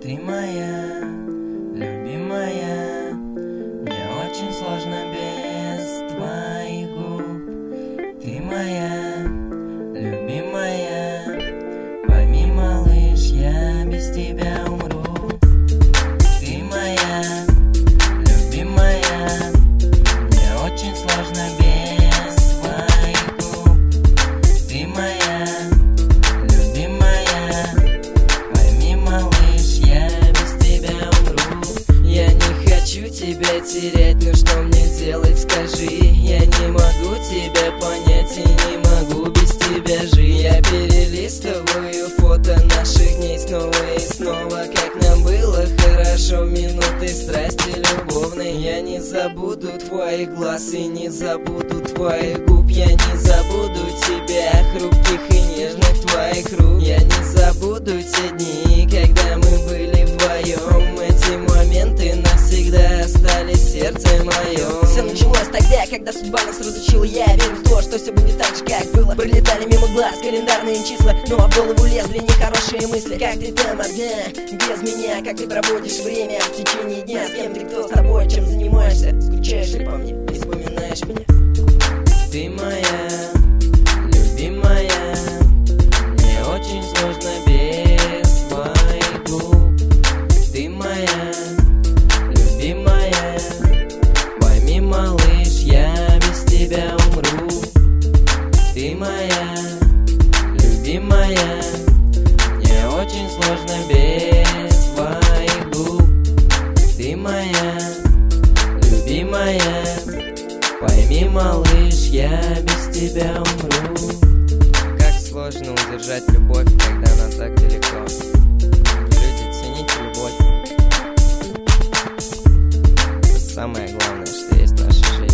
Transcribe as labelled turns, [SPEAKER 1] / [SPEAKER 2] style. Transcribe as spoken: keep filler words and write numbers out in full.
[SPEAKER 1] Ты моя, любимая, мне очень сложно без твоих губ. Ты моя, любимая, пойми, малыш, я без тебя умру. Ты моя, любимая, мне очень сложно без твоих губ. Ты моя, любимая, пойми, малыш, я без тебя умру. Я не хочу тебя терять, но что мне делать, скажи? Я не могу тебя понять и не могу без тебя жить. Я перелистываю фото наших дней снова и снова, как нам было хорошо в минуты страсти любовной. Я не забуду твоих глаз и не забуду твоих губ. Я не забуду тебя, хрупких и нежных твоих рук. Я не забуду те дни, когда мы были вдвоем. Эти моменты навсегда остались в сердце моем.
[SPEAKER 2] Все началось тогда, когда судьба нас разучила. Я верю в то, что все будет так же, как было. Пролетали мимо глаз календарные числа, но в голову лезли нехорошие мысли. Как ты там одна, без меня, как ты проводишь время в течение дня. С кем ты, кто с тобой, чем занимаешься? Скучаешь ли по мне и вспоминаешь меня?
[SPEAKER 1] Ты моя, любимая, мне очень сложно без твоих губ. Ты моя, любимая, пойми, малыш, я без тебя умру. Ты моя, любимая, мне очень сложно без твоих губ. Ты моя, любимая, пойми, малыш, я без тебя умру. Как сложно удержать любовь, когда она так далеко. Люди, цените любовь. Это самое главное, что есть в нашей жизни.